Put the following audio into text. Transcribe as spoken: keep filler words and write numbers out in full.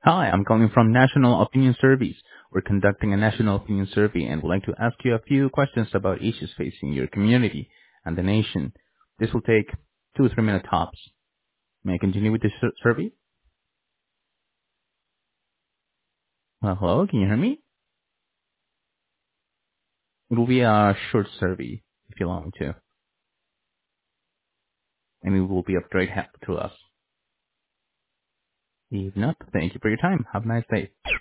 Hi, I'm calling from National Opinion Surveys. We're conducting a national opinion survey and would like to ask you a few questions about issues facing your community and the nation. This will take two or three minute tops. May I continue with the sur- survey? Well, hello, can you hear me? It will be a short survey, if you allow me to, and it will be of great help to us. If not, thank you for your time. Have a nice day.